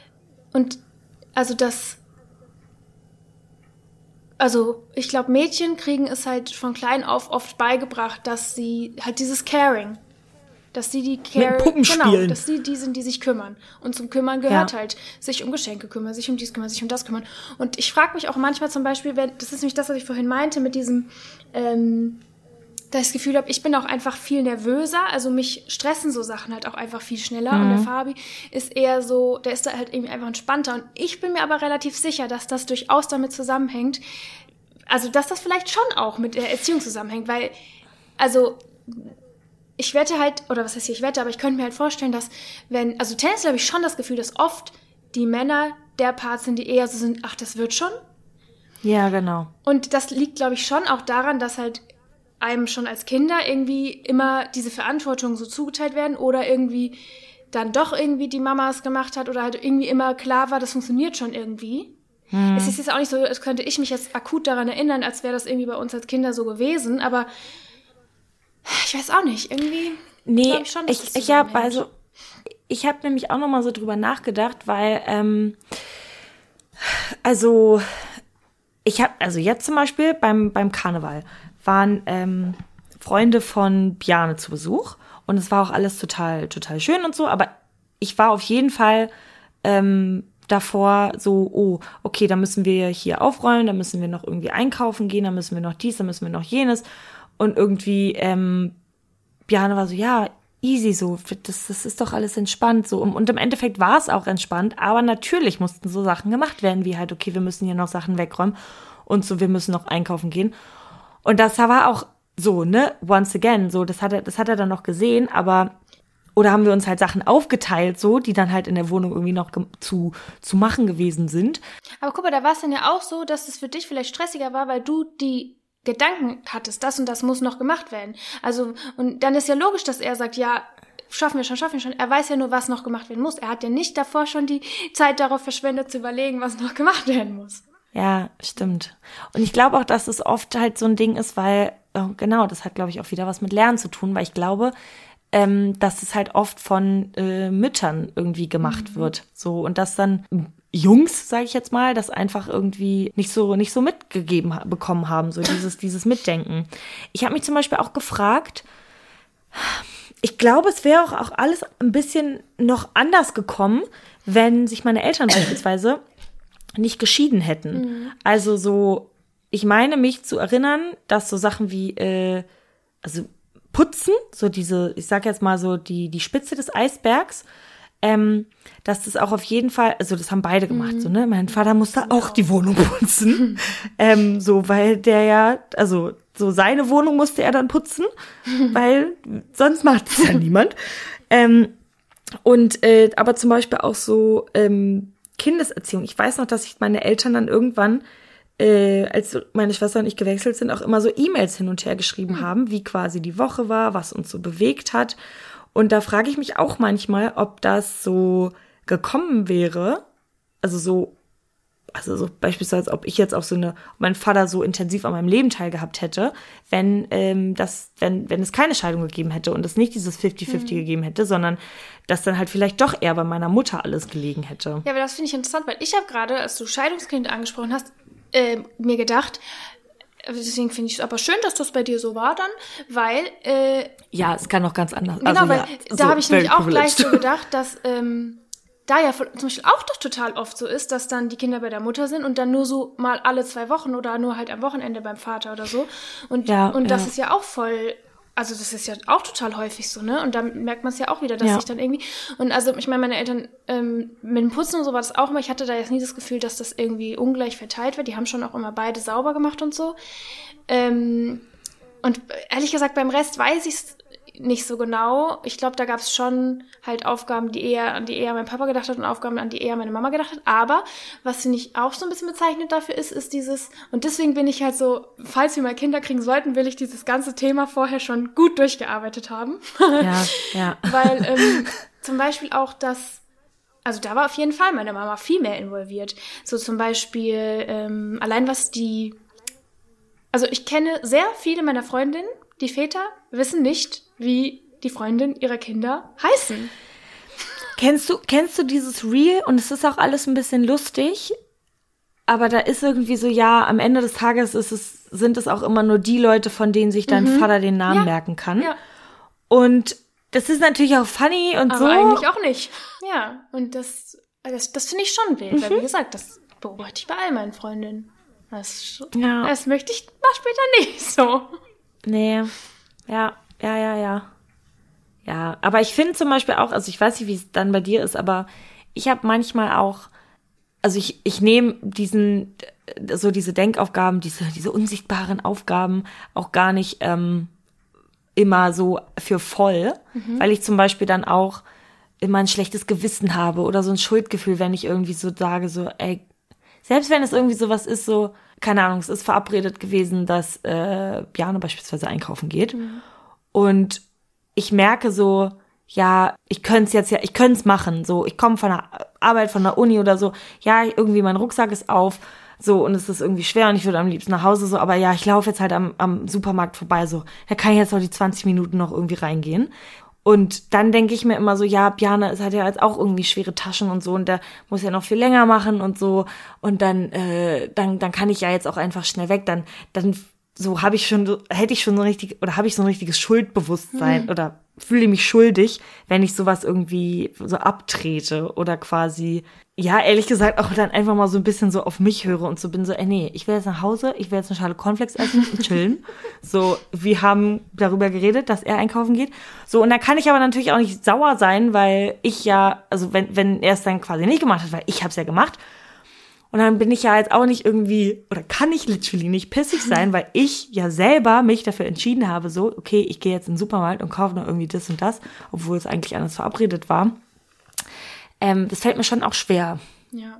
Also ich glaube, Mädchen kriegen es halt von klein auf oft beigebracht, dass sie halt dieses Caring, dass sie die Mit Puppen spielen. Dass sie die sind, die sich kümmern. Und zum Kümmern gehört halt, sich um Geschenke kümmern, sich um dies kümmern, sich um das kümmern. Und ich frage mich auch manchmal zum Beispiel, das ist nämlich das, was ich vorhin meinte, mit diesem, dass ich das Gefühl habe, ich bin auch einfach viel nervöser, also mich stressen so Sachen halt auch einfach viel schneller und der Fabi ist eher so, der ist da halt irgendwie einfach entspannter und ich bin mir aber relativ sicher, dass das durchaus damit zusammenhängt, also dass das vielleicht schon auch mit der Erziehung zusammenhängt, weil, also ich wette halt, oder was heißt hier, ich wette, aber ich könnte mir halt vorstellen, dass also tendenziell habe ich schon das Gefühl, dass oft die Männer der Part sind, die eher so sind, ach, das wird schon. Ja, genau. Und das liegt, glaube ich, schon auch daran, dass halt einem schon als Kinder irgendwie immer diese Verantwortung so zugeteilt werden oder irgendwie dann doch irgendwie die Mama es gemacht hat oder halt irgendwie immer klar war, das funktioniert schon irgendwie. Es ist jetzt auch nicht so, als könnte ich mich jetzt akut daran erinnern, als wäre das irgendwie bei uns als Kinder so gewesen, aber ich weiß auch nicht, irgendwie glaube ich schon, dass ich habe nämlich auch noch mal so drüber nachgedacht, weil jetzt zum Beispiel beim Karneval waren Freunde von Bjarne zu Besuch und es war auch alles total, total schön und so, aber ich war auf jeden Fall davor so, oh, okay, da müssen wir hier aufräumen, da müssen wir noch irgendwie einkaufen gehen, da müssen wir noch dies, da müssen wir noch jenes. Und irgendwie, Bjarne war so, ja, easy so, das ist doch alles entspannt so. Und im Endeffekt war es auch entspannt, aber natürlich mussten so Sachen gemacht werden, wie halt, okay, wir müssen hier noch Sachen wegräumen und so, wir müssen noch einkaufen gehen. Und das war auch so, ne, once again, so, das hat er dann noch gesehen, aber oder haben wir uns halt Sachen aufgeteilt, so, die dann halt in der Wohnung irgendwie noch zu machen gewesen sind. Aber guck mal, da war es dann ja auch so, dass es für dich vielleicht stressiger war, weil du die Gedanken hattest, das und das muss noch gemacht werden. Also, und dann ist ja logisch, dass er sagt, ja, schaffen wir schon. Er weiß ja nur, was noch gemacht werden muss. Er hat ja nicht davor schon die Zeit darauf verschwendet, zu überlegen, was noch gemacht werden muss. Ja, stimmt. Und ich glaube auch, dass es oft halt so ein Ding ist, weil, genau, das hat, glaube ich, auch wieder was mit Lernen zu tun, weil ich glaube, dass es halt oft von Müttern irgendwie gemacht wird. So, und dass dann Jungs, sage ich jetzt mal, das einfach irgendwie nicht so mitgegeben bekommen haben, so dieses Mitdenken. Ich habe mich zum Beispiel auch gefragt, ich glaube, es wäre auch alles ein bisschen noch anders gekommen, wenn sich meine Eltern beispielsweise nicht geschieden hätten. Also so, ich meine mich zu erinnern, dass so Sachen wie, also Putzen, so diese, ich sag jetzt mal so die Spitze des Eisbergs, dass das auch auf jeden Fall, also das haben beide gemacht, so, ne? Mein Vater musste auch die Wohnung putzen, so, weil der ja, also so seine Wohnung musste er dann putzen, weil sonst macht es ja niemand. Aber zum Beispiel auch so Kindeserziehung. Ich weiß noch, dass ich meine Eltern dann irgendwann als meine Schwester und ich gewechselt sind, auch immer so E-Mails hin und her geschrieben haben, wie quasi die Woche war, was uns so bewegt hat. Und da frage ich mich auch manchmal, ob das so gekommen wäre, also so beispielsweise, ob ich jetzt auch mein Vater so intensiv an meinem Leben teilgehabt hätte, wenn es keine Scheidung gegeben hätte und es nicht dieses 50-50 gegeben hätte, sondern dass dann halt vielleicht doch eher bei meiner Mutter alles gelegen hätte. Ja, aber das finde ich interessant, weil ich habe gerade, als du Scheidungskind angesprochen hast, mir gedacht, deswegen finde ich es aber schön, dass das bei dir so war dann, weil ja, es kann auch ganz anders. Genau, also, weil ja, da so habe ich nämlich auch gleich privileged. so gedacht, dass da ja zum Beispiel auch doch total oft so ist, dass dann die Kinder bei der Mutter sind und dann nur so mal alle 2 Wochen oder nur halt am Wochenende beim Vater oder so. Und das ist ja auch voll, also das ist ja auch total häufig so, ne? Und da merkt man es ja auch wieder, dass sich dann irgendwie, und also ich meine, meine Eltern mit dem Putzen und so war das auch immer, ich hatte da jetzt nie das Gefühl, dass das irgendwie ungleich verteilt wird. Die haben schon auch immer beide sauber gemacht und so. Und ehrlich gesagt, beim Rest weiß ich es nicht so genau. Ich glaube, da gab es schon halt Aufgaben, an die eher mein Papa gedacht hat und Aufgaben, an die eher meine Mama gedacht hat. Aber was, finde ich, auch so ein bisschen bezeichnet dafür ist dieses, und deswegen bin ich halt so, falls wir mal Kinder kriegen sollten, will ich dieses ganze Thema vorher schon gut durchgearbeitet haben. Ja. Weil zum Beispiel auch also da war auf jeden Fall meine Mama viel mehr involviert. So zum Beispiel allein also ich kenne sehr viele meiner Freundinnen, die Väter wissen nicht, wie die Freundin ihrer Kinder heißen. Kennst du dieses Reel? Und es ist auch alles ein bisschen lustig, aber da ist irgendwie so, ja, am Ende des Tages sind es auch immer nur die Leute, von denen sich dein Vater den Namen merken kann. Ja. Und das ist natürlich auch funny und aber so. Aber eigentlich auch nicht. Ja, und das finde ich schon wild, weil wie gesagt, das beobachte ich bei all meinen Freundinnen. Das möchte ich mal später nicht so. Nee, ja. Ja, aber ich finde zum Beispiel auch, also ich weiß nicht, wie es dann bei dir ist, aber ich habe manchmal auch, also ich nehme diese Denkaufgaben, diese unsichtbaren Aufgaben auch gar nicht immer so für voll, weil ich zum Beispiel dann auch immer ein schlechtes Gewissen habe oder so ein Schuldgefühl, wenn ich irgendwie so sage, so, ey, selbst wenn es irgendwie sowas ist, so, keine Ahnung, es ist verabredet gewesen, dass Bjarne beispielsweise einkaufen geht. Und ich merke so, ja, ich könnte es machen. So, ich komme von der Arbeit, von der Uni oder so. Ja, irgendwie mein Rucksack ist auf. So, und es ist irgendwie schwer und ich würde am liebsten nach Hause so. Aber ja, ich laufe jetzt halt am Supermarkt vorbei. So, da kann ich jetzt noch die 20 Minuten noch irgendwie reingehen. Und dann denke ich mir immer so, ja, Bjarne hat ja jetzt auch irgendwie schwere Taschen und so und der muss ja noch viel länger machen und so. Und dann kann ich ja jetzt auch einfach schnell weg. Dann so habe ich so ein richtiges Schuldbewusstsein oder fühle mich schuldig, wenn ich sowas irgendwie so abtrete oder quasi, ja, ehrlich gesagt auch dann einfach mal so ein bisschen so auf mich höre und so bin so, nee, ich will jetzt nach Hause, ich will jetzt eine Schale Cornflakes essen und chillen. So, wir haben darüber geredet, dass er einkaufen geht. So, und dann kann ich aber natürlich auch nicht sauer sein, weil ich ja, also wenn er es dann quasi nicht gemacht hat, weil ich hab's ja gemacht. Und dann bin ich ja jetzt auch nicht irgendwie, oder kann ich literally nicht pissig sein, weil ich ja selber mich dafür entschieden habe, so, okay, ich gehe jetzt in den Supermarkt und kaufe noch irgendwie das und das, obwohl es eigentlich anders verabredet war. Das fällt mir schon auch schwer. Ja.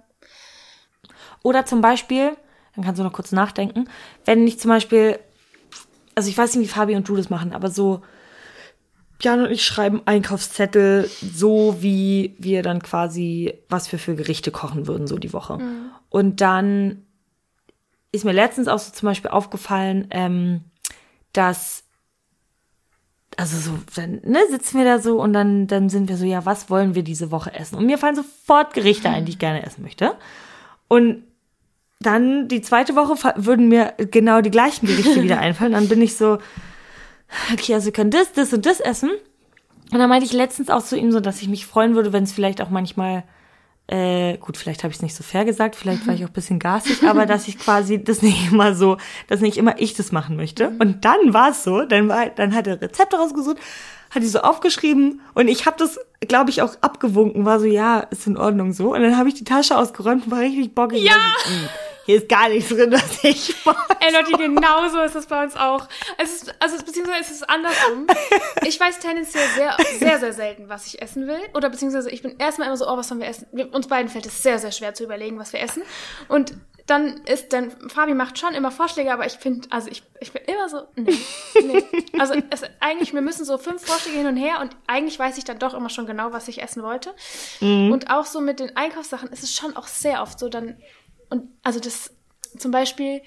Oder zum Beispiel, dann kannst du noch kurz nachdenken, wenn ich zum Beispiel, also ich weiß nicht, wie Fabi und du das machen, aber so, Jan und ich schreiben Einkaufszettel, so wie wir dann quasi, was wir für Gerichte kochen würden, so die Woche. Mhm. Und dann ist mir letztens auch so zum Beispiel aufgefallen, dass, also so, dann sitzen wir da so und dann sind wir so, ja, was wollen wir diese Woche essen? Und mir fallen sofort Gerichte ein, die ich gerne essen möchte. Und dann die zweite Woche würden mir genau die gleichen Gerichte wieder einfallen. Dann bin ich so, okay, also wir können das und das essen. Und dann meinte ich letztens auch zu ihm so, dass ich mich freuen würde, wenn es vielleicht auch manchmal, gut, vielleicht habe ich es nicht so fair gesagt, vielleicht war ich auch ein bisschen garstig, aber dass ich quasi das nicht immer so, dass nicht immer ich das machen möchte. Und dann war es so, dann hat er Rezepte rausgesucht, hat die so aufgeschrieben und ich habe das, glaube ich, auch abgewunken, war so, ja, ist in Ordnung so. Und dann habe ich die Tasche ausgeräumt und war richtig bockig. Ja! Hier ist gar nichts drin, was ich mag. Ey Leute, genauso ist das bei uns auch. Beziehungsweise ist es andersrum. Ich weiß tendenziell sehr, sehr, sehr selten, was ich essen will. Oder beziehungsweise ich bin erstmal immer so, was sollen wir essen? Uns beiden fällt es sehr, sehr schwer zu überlegen, was wir essen. Und dann Fabi macht schon immer Vorschläge, aber ich finde, also ich bin immer so, nee. Also eigentlich, wir müssen so 5 Vorschläge hin und her und eigentlich weiß ich dann doch immer schon genau, was ich essen wollte. Mhm. Und auch so mit den Einkaufssachen ist es schon auch sehr oft so, dann. Und also das zum Beispiel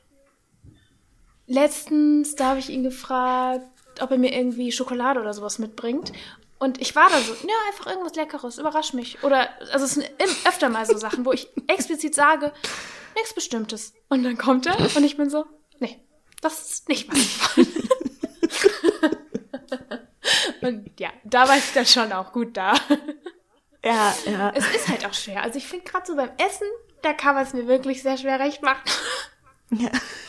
letztens, da habe ich ihn gefragt, ob er mir irgendwie Schokolade oder sowas mitbringt. Und ich war da so, ja, einfach irgendwas Leckeres, überrasch mich. Oder, also es sind öfter mal so Sachen, wo ich explizit sage, nichts Bestimmtes. Und dann kommt er und ich bin so, nee, das ist nicht, was ich wollte. Und ja, da war ich dann schon auch gut da. Ja. Es ist halt auch schwer. Also ich finde gerade so beim Essen, da kann man es mir wirklich sehr schwer recht machen. Ja.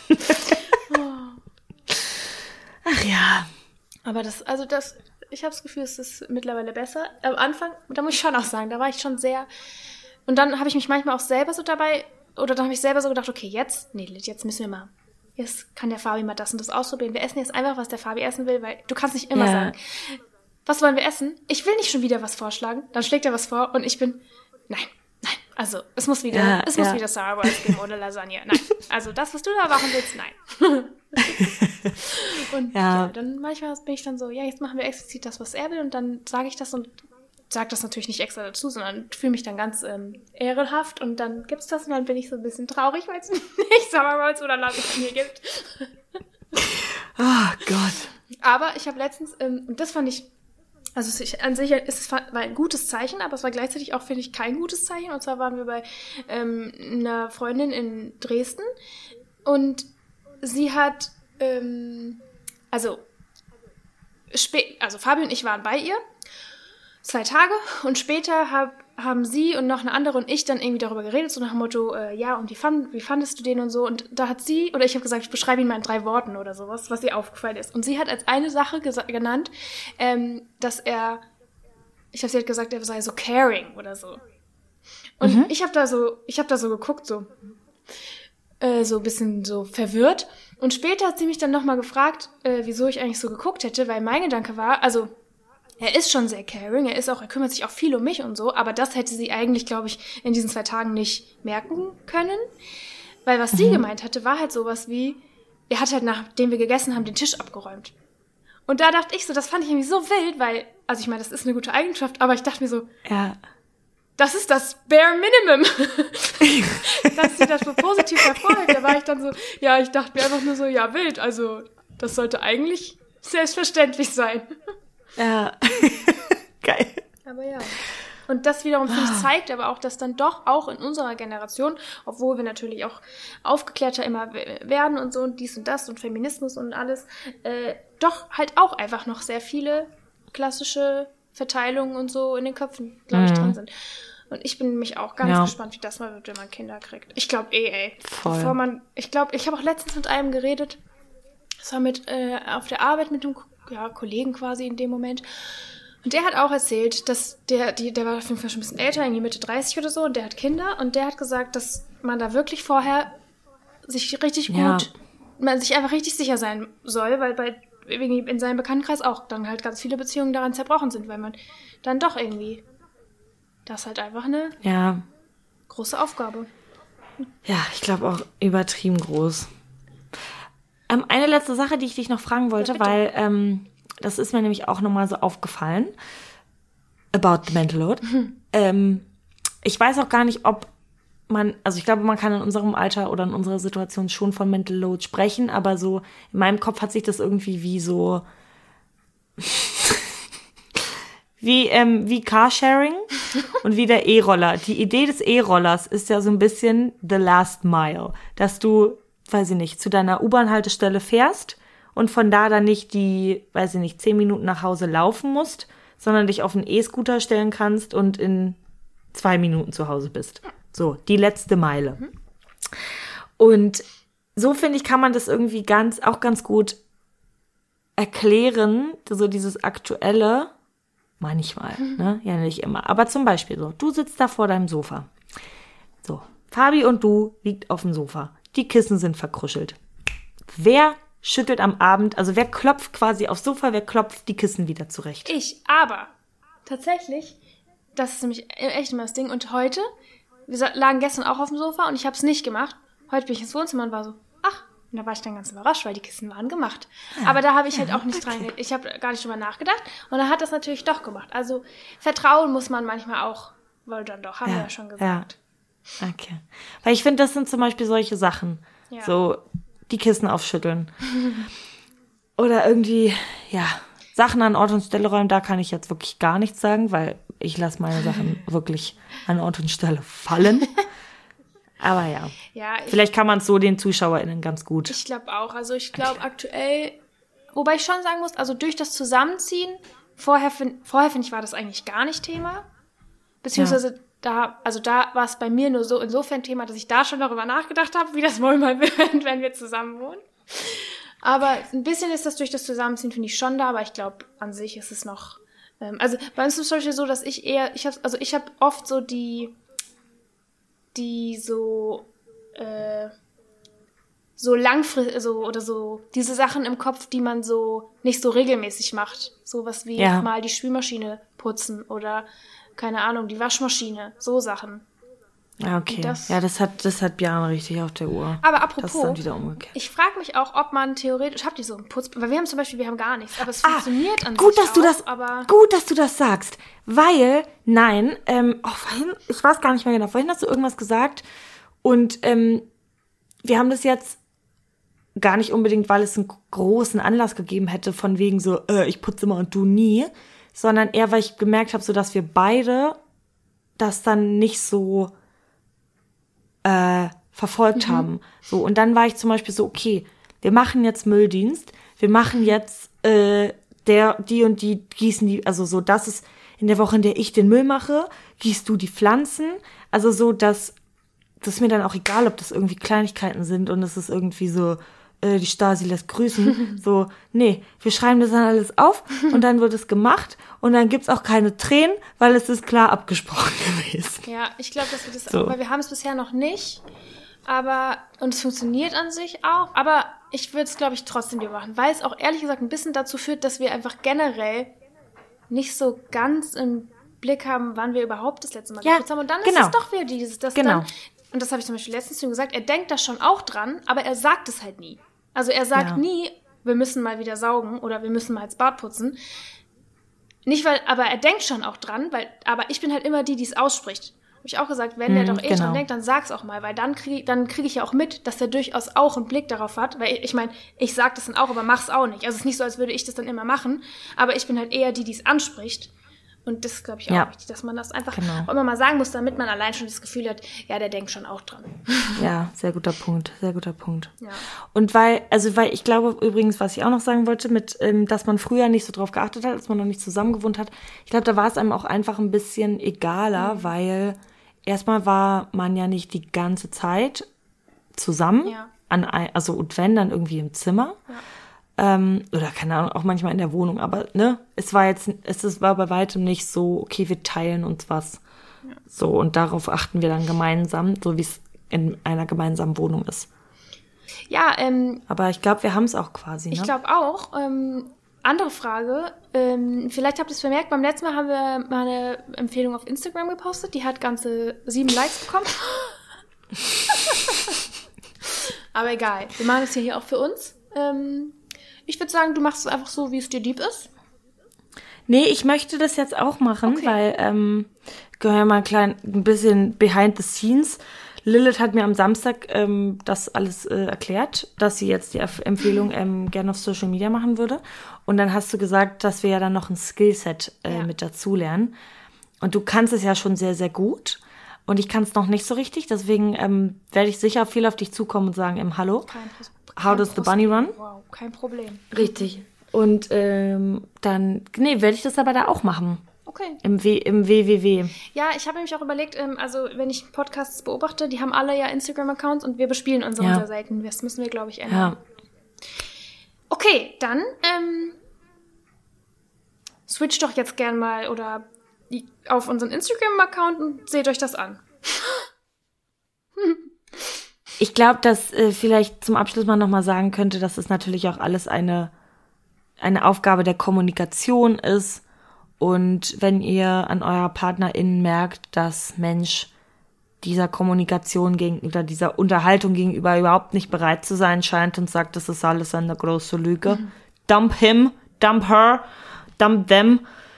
Ach ja. Aber ich habe das Gefühl, es ist mittlerweile besser. Am Anfang, da muss ich schon auch sagen, da war ich schon sehr, und dann habe ich mich manchmal auch selber so dabei, oder dann habe ich selber so gedacht, okay, jetzt müssen wir mal, jetzt kann der Fabi mal das und das ausprobieren. Wir essen jetzt einfach, was der Fabi essen will, weil du kannst nicht immer sagen, was wollen wir essen? Ich will nicht schon wieder was vorschlagen. Dann schlägt er was vor und ich bin, nein. Also, es muss wieder Sauerbraten geben oder Lasagne. Nein. Also, das, was du da machen willst, nein. Und dann manchmal bin ich dann so, ja, jetzt machen wir explizit das, was er will und dann sage ich das und sage das natürlich nicht extra dazu, sondern fühle mich dann ganz ehrenhaft und dann gibt's das und dann bin ich so ein bisschen traurig, weil es nicht Sauerbraten oder Lasagne gibt. Oh Gott. Aber ich habe letztens, und das fand ich, also an sich war ein gutes Zeichen, aber es war gleichzeitig auch, finde ich, kein gutes Zeichen. Und zwar waren wir bei einer Freundin in Dresden und sie hat, also Fabi und ich waren bei ihr 2 Tage und später haben sie und noch eine andere und ich dann irgendwie darüber geredet, so nach dem Motto, ja, und wie fandest du den und so? Und da hat sie, oder ich habe gesagt, ich beschreibe ihn mal in 3 Worten oder sowas, was ihr aufgefallen ist. Und sie hat als eine Sache genannt, dass sie hat gesagt, er sei so caring oder so. Und ich habe da so geguckt, so ein bisschen so verwirrt. Und später hat sie mich dann nochmal gefragt, wieso ich eigentlich so geguckt hätte, weil mein Gedanke war, also er ist schon sehr caring, er kümmert sich auch viel um mich und so, aber das hätte sie eigentlich, glaube ich, in diesen 2 Tagen nicht merken können. Weil was sie gemeint hatte, war halt sowas wie, er hat halt, nachdem wir gegessen haben, den Tisch abgeräumt. Und da dachte ich so, das fand ich irgendwie so wild, weil, also ich meine, das ist eine gute Eigenschaft, aber ich dachte mir so, das ist das Bare Minimum. Dass sie das so positiv hervorhebt. Da war ich dann so, ja, ich dachte mir einfach nur so, ja, wild, also das sollte eigentlich selbstverständlich sein. Ja, geil. Aber ja. Und das wiederum, finde ich, zeigt aber auch, dass dann doch auch in unserer Generation, obwohl wir natürlich auch aufgeklärter immer werden und so und dies und das und Feminismus und alles, doch halt auch einfach noch sehr viele klassische Verteilungen und so in den Köpfen, glaube ich, drin sind. Und ich bin nämlich auch ganz gespannt, wie das mal wird, wenn man Kinder kriegt. Ich glaube Voll. Ich habe auch letztens mit einem geredet, das war auf der Arbeit mit einem Kollegen quasi in dem Moment. Und der hat auch erzählt, dass der war auf jeden Fall schon ein bisschen älter, irgendwie Mitte 30 oder so, und der hat Kinder, und der hat gesagt, dass man da wirklich vorher sich richtig gut, man sich einfach richtig sicher sein soll, weil in seinem Bekanntenkreis auch dann halt ganz viele Beziehungen daran zerbrochen sind, weil man dann doch irgendwie, das ist halt einfach eine große Aufgabe. Ja, ich glaube auch übertrieben groß. Eine letzte Sache, die ich dich noch fragen wollte, weil das ist mir nämlich auch nochmal so aufgefallen, about the mental load. Ich weiß auch gar nicht, ob also ich glaube, man kann in unserem Alter oder in unserer Situation schon von Mental Load sprechen, aber so in meinem Kopf hat sich das irgendwie wie so wie Carsharing und wie der E-Roller. Die Idee des E-Rollers ist ja so ein bisschen the last mile, dass du, weiß ich nicht, zu deiner U-Bahn-Haltestelle fährst und von da dann nicht 10 Minuten nach Hause laufen musst, sondern dich auf einen E-Scooter stellen kannst und in 2 Minuten zu Hause bist. So, die letzte Meile. Und so, finde ich, kann man das irgendwie ganz gut erklären, so dieses Aktuelle, manchmal, ne? Ja, nicht immer. Aber zum Beispiel so, du sitzt da vor deinem Sofa. So, Fabi und du liegt auf dem Sofa. Die Kissen sind verkruschelt. Wer schüttelt am Abend, also wer klopft quasi aufs Sofa, wer klopft die Kissen wieder zurecht? Ich, aber tatsächlich, das ist nämlich echt immer das Ding. Und heute, wir lagen gestern auch auf dem Sofa und ich habe es nicht gemacht. Heute bin ich ins Wohnzimmer und war so, ach, und da war ich dann ganz überrascht, weil die Kissen waren gemacht. Ja. Aber da habe ich halt auch nicht dran, ich habe gar nicht drüber nachgedacht. Und er hat das natürlich doch gemacht. Also Vertrauen muss man manchmal auch, wohl dann doch, haben wir ja schon gesagt. Ja. Okay. Weil ich finde, das sind zum Beispiel solche Sachen. Ja. So, die Kissen aufschütteln. Oder irgendwie, Sachen an Ort und Stelle räumen, da kann ich jetzt wirklich gar nichts sagen, weil ich lasse meine Sachen wirklich an Ort und Stelle fallen. Aber vielleicht kann man es so den ZuschauerInnen ganz gut. Ich glaube auch. Also ich glaube aktuell, wobei ich schon sagen muss, also durch das Zusammenziehen, vorher finde ich, war das eigentlich gar nicht Thema. Beziehungsweise da war es bei mir nur so insofern Thema, dass ich da schon darüber nachgedacht habe, wie das wohl mal wird, wenn wir zusammen wohnen. Aber ein bisschen ist das durch das Zusammenziehen, finde ich, schon da, aber ich glaube, an sich ist es noch, also bei uns ist es zum Beispiel so, dass ich habe oft so die so langfristig, oder so diese Sachen im Kopf, die man so nicht so regelmäßig macht. Sowas wie mal die Spülmaschine putzen oder, keine Ahnung, die Waschmaschine, so Sachen. Ja, okay. Das hat Björn richtig auf der Uhr. Aber apropos, das ist dann wieder umgekehrt. Ich frage mich auch, ob man theoretisch, habt ihr so einen Putz, weil wir haben gar nichts, aber es funktioniert an gut, sich dass du das, aber gut, dass du das sagst, weil, vorhin, ich weiß gar nicht mehr genau, vorhin hast du irgendwas gesagt und wir haben das jetzt gar nicht unbedingt, weil es einen großen Anlass gegeben hätte, von wegen so, ich putze immer und du nie, sondern eher, weil ich gemerkt habe, so dass wir beide das dann nicht so verfolgt haben. So, und dann war ich zum Beispiel so, okay, wir machen jetzt Mülldienst, wir machen jetzt die und die gießen die, also so, das ist in der Woche, in der ich den Müll mache, gießt du die Pflanzen, also so, dass das ist mir dann auch egal, ob das irgendwie Kleinigkeiten sind und es ist irgendwie so, die Stasi lässt grüßen, so, nee, wir schreiben das dann alles auf und dann wird es gemacht und dann gibt's auch keine Tränen, weil es ist klar abgesprochen gewesen. Ja, ich glaube, dass wir das auch, weil wir haben es bisher noch nicht, und es funktioniert an sich auch, aber ich würde es, glaube ich, trotzdem wieder machen, weil es auch ehrlich gesagt ein bisschen dazu führt, dass wir einfach generell nicht so ganz im Blick haben, wann wir überhaupt das letzte Mal geputzt haben und dann ist es doch wieder dann, und das habe ich zum Beispiel letztens zu ihm gesagt, er denkt da schon auch dran, aber er sagt es halt nie. Also er sagt nie, wir müssen mal wieder saugen oder wir müssen mal das Bad putzen. Nicht aber er denkt schon auch dran, aber ich bin halt immer die es ausspricht. Habe ich auch gesagt, wenn der doch dran denkt, dann sag's auch mal, weil dann krieg ich ja auch mit, dass der durchaus auch einen Blick darauf hat, weil ich meine, ich sag das dann auch, aber mach's auch nicht. Also es ist nicht so, als würde ich das dann immer machen, aber ich bin halt eher die es anspricht. Und das ist, glaube ich, auch wichtig, dass man das einfach auch immer mal sagen muss, damit man allein schon das Gefühl hat, ja, der denkt schon auch dran. Ja, sehr guter Punkt, sehr guter Punkt. Ja. Und weil ich glaube übrigens, was ich auch noch sagen wollte, mit, dass man früher nicht so drauf geachtet hat, als man noch nicht zusammen gewohnt hat, ich glaube, da war es einem auch einfach ein bisschen egaler, weil erstmal war man ja nicht die ganze Zeit zusammen, und wenn, dann irgendwie im Zimmer. Ja. Oder keine Ahnung, auch manchmal in der Wohnung, aber es war bei weitem nicht so, okay, wir teilen uns was. Ja. So, und darauf achten wir dann gemeinsam, so wie es in einer gemeinsamen Wohnung ist. Ja, aber ich glaube, wir haben es auch quasi, ne? Ich glaube auch. Andere Frage, vielleicht habt ihr es vermerkt, beim letzten Mal haben wir mal eine Empfehlung auf Instagram gepostet, die hat ganze 7 Likes bekommen. Aber egal, wir machen es hier auch für uns. Ich würde sagen, du machst es einfach so, wie es dir lieb ist. Nee, ich möchte das jetzt auch machen, weil, gehören mal ein bisschen behind the scenes. Lilith hat mir am Samstag das alles erklärt, dass sie jetzt die Empfehlung gerne auf Social Media machen würde. Und dann hast du gesagt, dass wir ja dann noch ein Skillset mit dazu lernen. Und du kannst es ja schon sehr, sehr gut. Und ich kann es noch nicht so richtig. Deswegen werde ich sicher viel auf dich zukommen und sagen, hallo, how does the bunny run? Wow, kein Problem. Richtig. Und dann, werde ich das aber da auch machen. Okay. Im WWW. Ja, ich habe nämlich auch überlegt, also wenn ich Podcasts beobachte, die haben alle ja Instagram-Accounts und wir bespielen unseren sehr selten. Das müssen wir, glaube ich, ändern. Ja. Okay, dann switch doch jetzt gern mal oder auf unseren Instagram-Account und seht euch das an. Ich glaube, dass vielleicht zum Abschluss man nochmal sagen könnte, dass es natürlich auch alles eine Aufgabe der Kommunikation ist. Und wenn ihr an eurer PartnerInnen merkt, dass Mensch dieser Kommunikation gegenüber, dieser Unterhaltung gegenüber überhaupt nicht bereit zu sein scheint und sagt, das ist alles eine große Lüge, dump him, dump her, dump them.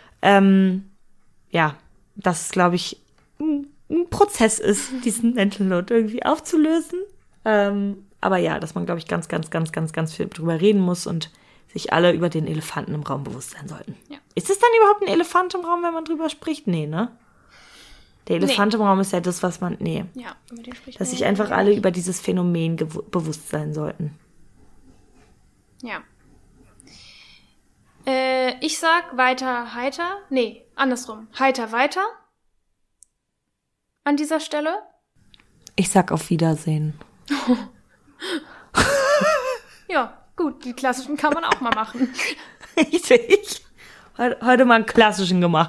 Dass es, glaube ich, ein Prozess ist, diesen Mental Load irgendwie aufzulösen. Aber ja, dass man, glaube ich, ganz, ganz, ganz, ganz, ganz viel drüber reden muss und sich alle über den Elefanten im Raum bewusst sein sollten. Ja. Ist es dann überhaupt ein Elefant im Raum, wenn man drüber spricht? Nee, ne? Der Elefant im Raum ist ja das, was man... Nee. Ja, über den spricht dass sich einfach alle über dieses Phänomen bewusst sein sollten. Ja. Ich sag weiter, heiter. Nee, andersrum. Heiter, weiter. An dieser Stelle. Ich sag auf Wiedersehen. Ja, gut. Die klassischen kann man auch mal machen. Heute mal einen klassischen gemacht.